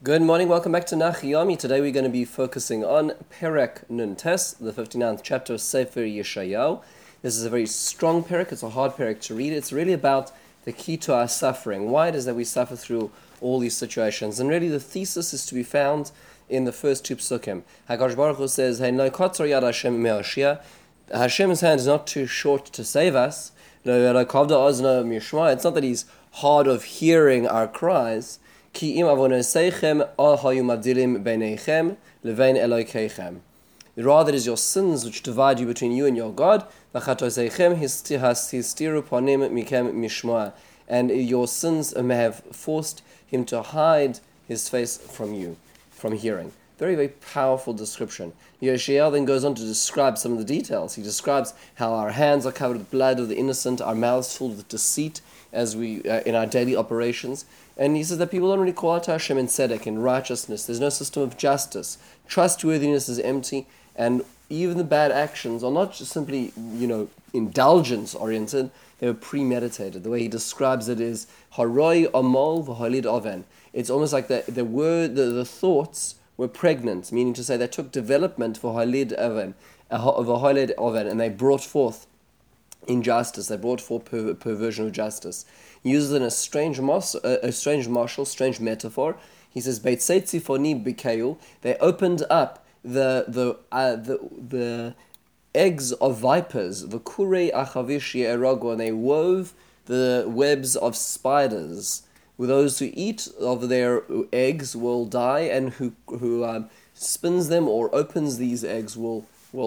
Good morning, welcome back to Nachiyomi. Today we're going to be focusing on Perek Nun Tes, the 59th chapter of Sefer Yeshayahu. This is a very strong Perek, it's a hard Perek to read. It's really about the key to our suffering. Why it is that we suffer through all these situations. And really the thesis is to be found in the first two psukim. HaKadosh Baruch Hu says, Hey, no kotzor yad Hashem me'oshia. Hashem's hand is not too short to save us. It's not that he's hard of hearing our cries. Ki im avonosechem ahayu mavdilim beinechem levein Elokeichem. Rather, it is your sins which divide you between you and your God. V'chatosechem histiru panim mikem mishmoa. And your sins may have forced him to hide his face from you, from hearing. Very, very powerful description. Yeshayahu then goes on to describe some of the details. He describes how our hands are covered with blood of the innocent, our mouths filled with deceit as we in our daily operations. And he says that people don't really call out to Hashem in tzedek, in righteousness. There's no system of justice. Trustworthiness is empty, and even the bad actions are not just simply, indulgence-oriented. They were premeditated. The way he describes it is haroi amol v'halid oven. It's almost like the thoughts were pregnant, meaning to say they took development for halid oven, and they brought forth injustice. They brought forth perversion of justice. He uses in a strange marshal, strange metaphor. He says, "Beit Setzifoni bikeu." They opened up the eggs of vipers, the kurei achavish ye'erago, and they wove the webs of spiders. Those who eat of their eggs will die, and who spins them or opens these eggs will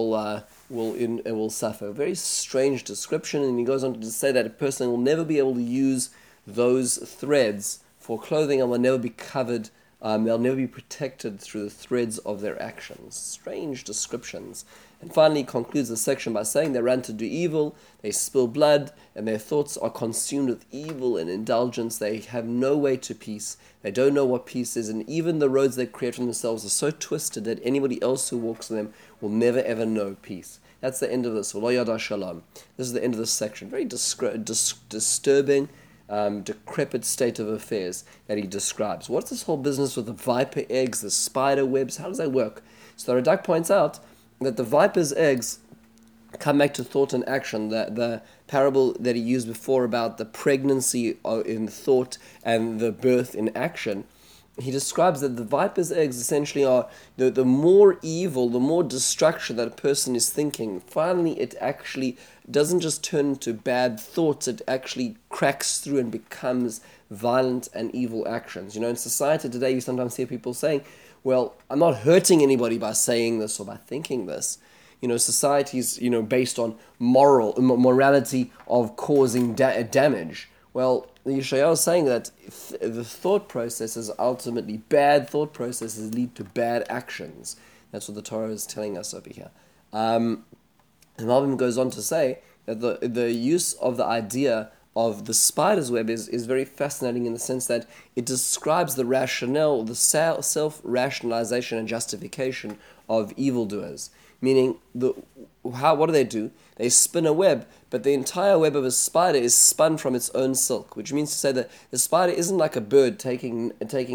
suffer. A very strange description, and he goes on to say that a person will never be able to use those threads for clothing, and will never be covered. They'll never be protected through the threads of their actions. Strange descriptions. And finally, he concludes the section by saying they run to do evil, they spill blood, and their thoughts are consumed with evil and indulgence. They have no way to peace. They don't know what peace is, and even the roads they create for themselves are so twisted that anybody else who walks them will never ever know peace. That's the end of this. Lo yada shalom. This is the end of this section. Very disturbing, decrepit state of affairs that he describes. What's this whole business with the viper eggs, the spider webs? How does that work? So the Radak points out that the viper's eggs come back to thought and action. The parable that he used before about the pregnancy in thought and the birth in action, he describes that the viper's eggs essentially are the more evil, the more destruction that a person is thinking. Finally, it actually doesn't just turn into bad thoughts, it actually cracks through and becomes violent and evil actions. In society today, you sometimes hear people saying, well, I'm not hurting anybody by saying this or by thinking this. Society is, based on morality of causing damage. Well, Yeshayahu is saying that the thought processes, ultimately bad thought processes, lead to bad actions. That's what the Torah is telling us over here. And Malbim goes on to say that the use of the idea of the spider's web is very fascinating in the sense that it describes the rationale, the self-rationalization and justification of evildoers. Meaning, what do? They spin a web, but the entire web of a spider is spun from its own silk, which means to say that the spider isn't like a bird taking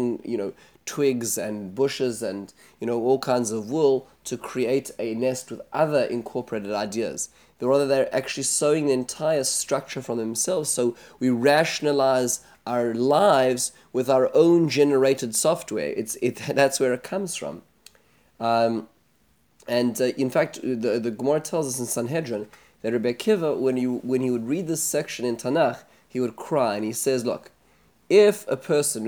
twigs and bushes and all kinds of wool to create a nest with other incorporated ideas. Rather, they're actually sewing the entire structure from themselves. So we rationalize our lives with our own generated software. That's where it comes from. In fact, the Gemara tells us in Sanhedrin that Rebbe Akiva, when he would read this section in Tanakh, he would cry, and he says, look, if a person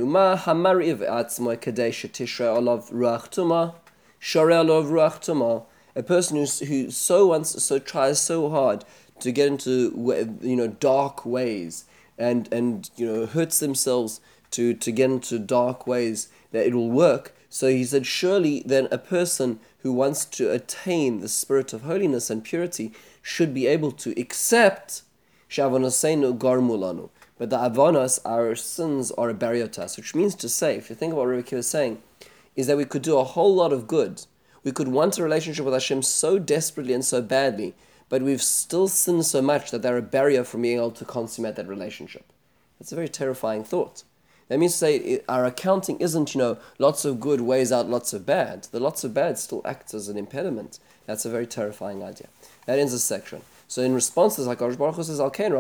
a person who tries so hard to get into dark ways and hurts themselves to get into dark ways, that it will work. So he said, surely then a person who wants to attain the spirit of holiness and purity should be able to accept Shavonoseinu Garmulanu. But the Avonos, our sins, are a barrier to us, which means to say, if you think about what Rebbe Akiva is saying, is that we could do a whole lot of good. We could want a relationship with Hashem so desperately and so badly, but we've still sinned so much that they're a barrier from being able to consummate that relationship. That's a very terrifying thought. That means to say our accounting isn't, lots of good weighs out lots of bad. The lots of bad still acts as an impediment. That's a very terrifying idea. That ends this section. So in response to this, HaKadosh Baruch Hu says,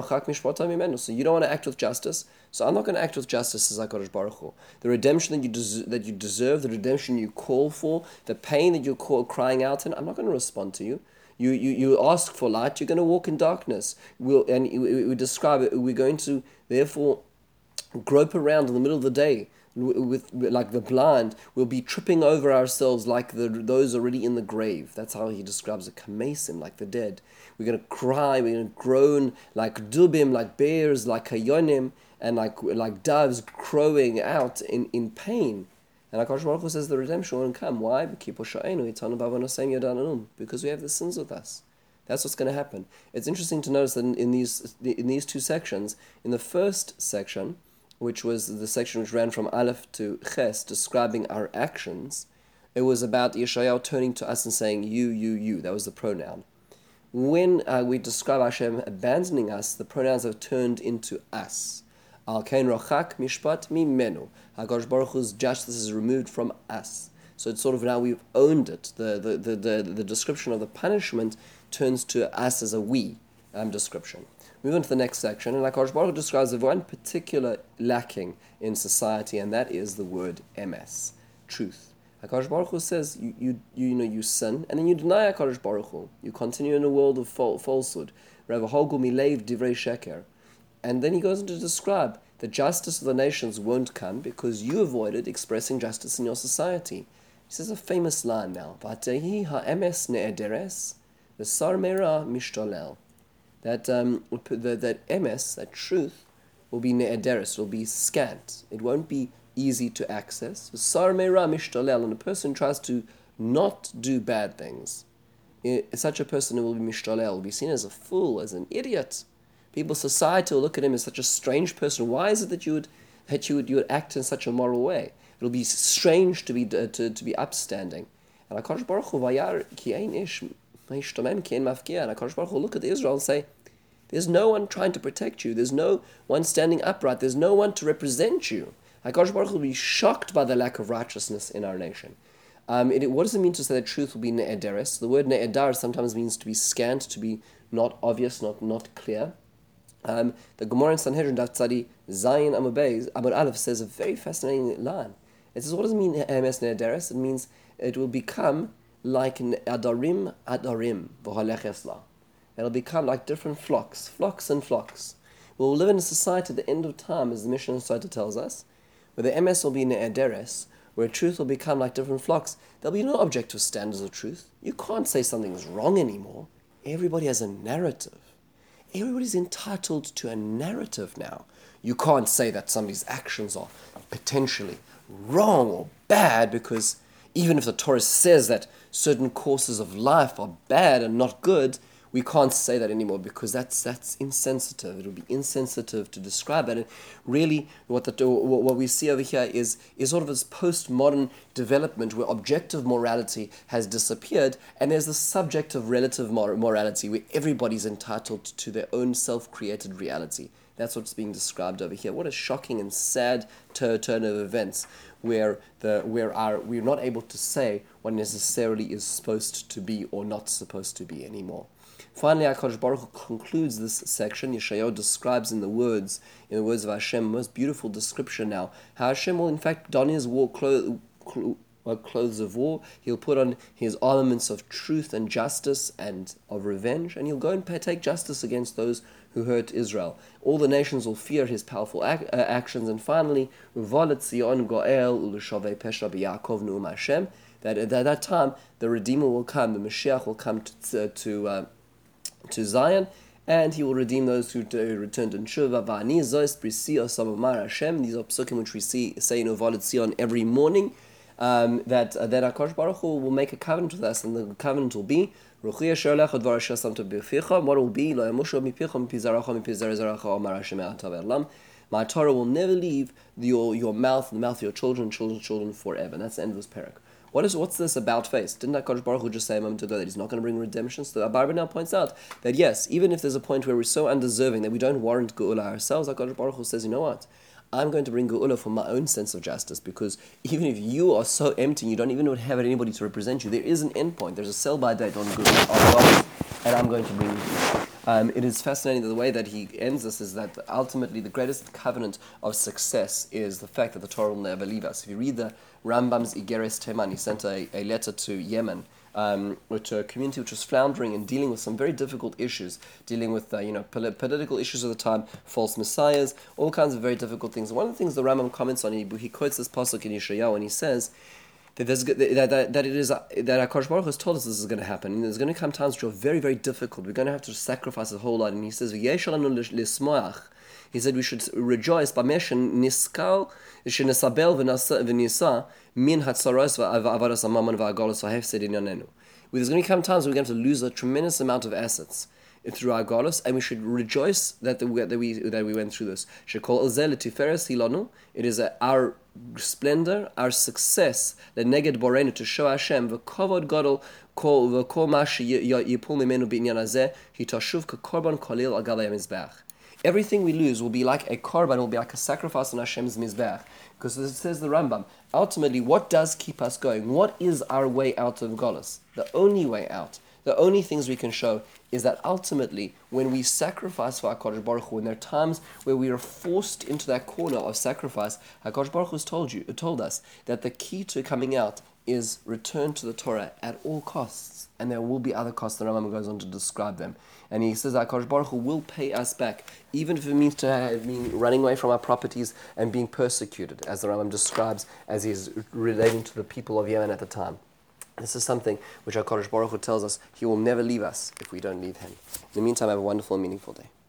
so you don't want to act with justice, so I'm not going to act with justice, says HaKadosh Baruch Hu. The redemption that you deserve, the redemption you call for, the pain that you're crying out in, I'm not going to respond to you. You ask for light, you're going to walk in darkness. We describe it, we're going to, therefore, grope around in the middle of the day with like the blind. We'll be tripping over ourselves like those already in the grave. That's how he describes a kamesim, like the dead. We're going to cry, we're going to groan like dubim, like bears, like hayonim, and like doves crowing out in pain. And HaKadosh Baruch Hu says the redemption won't come. Why? Because we have the sins with us. That's what's going to happen. It's interesting to notice that in these two sections, in the first section, which was the section which ran from Aleph to Ches, describing our actions, it was about Yeshayahu turning to us and saying, you. That was the pronoun. When we describe Hashem abandoning us, the pronouns have turned into us. Al Kain Rachak Mishpat Mimenu. HaKadosh Baruch Hu's justice is removed from us. So it's sort of now we've owned it. The description of the punishment turns to us as a we description. Move on to the next section, and HaKadosh Baruch Hu describes the one particular lacking in society, and that is the word emes, truth. HaKadosh Baruch Hu says you sin, and then you deny HaKadosh Baruch Hu. You continue in a world of falsehood. Rav Hogel milev divrei sheker. And then he goes on to describe the justice of the nations won't come because you avoided expressing justice in your society. He says a famous line now, V'atehi ha'emes ne'ederes, v'sar me'ra mishtolel. That emes, that truth, will be ne'ederes, will be scant. It won't be easy to access. V'sar me'ra mishtolel, and a person tries to not do bad things. Such a person will be mishtolel, will be seen as a fool, as an idiot. People's society will look at him as such a strange person. Why is it that you would act in such a moral way? It'll be strange to be upstanding. And HaKadosh Baruch Hu vayar ki ein ish meishtomem ki ein mafkia. And HaKadosh Baruch Hu will look at Israel and say, there's no one trying to protect you. There's no one standing upright. There's no one to represent you. HaKadosh Baruch Hu will be shocked by the lack of righteousness in our nation. What does it mean to say that truth will be ne'ederes? The word ne'edar sometimes means to be scant, to be not obvious, not clear. The Gemara in Sanhedrin Daf Tzadi Zayin Amud Aleph says a very fascinating line. It says, what does it mean emes ne'ederes? It means it will become like an adarim v'halech esla. It'll become like different flocks and flocks. We'll live in a society at the end of time, as the Mishnah Sota tells us, where the emes will be ne'ederes, where truth will become like different flocks. There'll be no objective standards of truth. You can't say something's wrong anymore. Everybody has a narrative. Everybody's entitled to a narrative now. You can't say that somebody's actions are potentially wrong or bad, because even if the Torah says that certain courses of life are bad and not good, we can't say that anymore because that's insensitive. It would be insensitive to describe that. And really, what we see over here is sort of this postmodern development where objective morality has disappeared, and there's the subject of relative morality where everybody's entitled to their own self-created reality. That's what's being described over here. What a shocking and sad turn of events where we're not able to say what necessarily is supposed to be or not supposed to be anymore. Finally, HaKadosh Baruch Hu concludes this section. Yeshayahu describes in the words of Hashem, most beautiful description now, how Hashem will in fact don his clothes of war. He'll put on his armaments of truth and justice and of revenge, and he'll go and take justice against those who hurt Israel. All the nations will fear his powerful actions, and finally, Uvalet Zion Goel Ulushavei Pesha B'Yaakov Nu'um Hashem. That at that time the Redeemer will come, the Mashiach will come to Zion, and he will redeem those who returned in Shuvah. Va'ani zois brisi osamamar Hashem. These are psukim which we say in Uvalet Zion every morning. That HaKadosh Baruch Hu will make a covenant with us, and the covenant will be what will be my Torah will never leave your mouth and the mouth of your children forever. And that's the end of this parak. What's this about face? Didn't HaKadosh Baruch Hu just say a moment ago that he's not going to bring redemption? So the Bible now points out that yes, even if there's a point where we're so undeserving that we don't warrant Geula ourselves, HaKadosh Baruch Hu says, you know what? I'm going to bring Geula for my own sense of justice, because even if you are so empty, you don't even have anybody to represent you, there is an end point. There's a sell-by date on God, and I'm going to bring you. It is fascinating that the way that he ends this is that ultimately the greatest covenant of success is the fact that the Torah will never leave us. If you read the Rambam's Igeres Teman, he sent a letter to Yemen, to a community which was floundering and dealing with some very difficult issues, dealing with political issues of the time, false messiahs, all kinds of very difficult things. One of the things the Rambam comments on, he quotes this pasuk in Yeshayahu, and he says that HaKadosh Baruch Hu has told us this is going to happen, and there's going to come times which are very, very difficult. We're going to have to sacrifice a whole lot, and he says, "V'yesh alanu lismoach." He said we should rejoice b'meshen niskal shenesabel v'nisa min hatzaros v'avadas amaman v'agalos v'hefsed inyanenu. There's going to come times we're going to lose a tremendous amount of assets through our galus, and we should rejoice that we went through this. Shekol elzel tiferes hilanu. It is our splendor, our success, the neged borenu, to show Hashem v'kovod gadol kol mashi yipul mimenu b'inyan hazeh hitashuv k'korban kolil al galei mizbeach. Everything we lose will be like a korban, will be like a sacrifice on Hashem's mizbeach. Because it says the Rambam, ultimately, what does keep us going? What is our way out of galus? The only way out, the only things we can show is that ultimately, when we sacrifice for HaKadosh Baruch Hu, when there are times where we are forced into that corner of sacrifice, HaKadosh Baruch Hu has told us that the key to coming out is return to the Torah at all costs. And there will be other costs. The Rambam goes on to describe them. And he says that HaKadosh Baruch Hu will pay us back, even if it means to have been running away from our properties and being persecuted, as the Rambam describes as he's relating to the people of Yemen at the time. This is something which HaKadosh Baruch Hu tells us he will never leave us if we don't leave him. In the meantime, have a wonderful and meaningful day.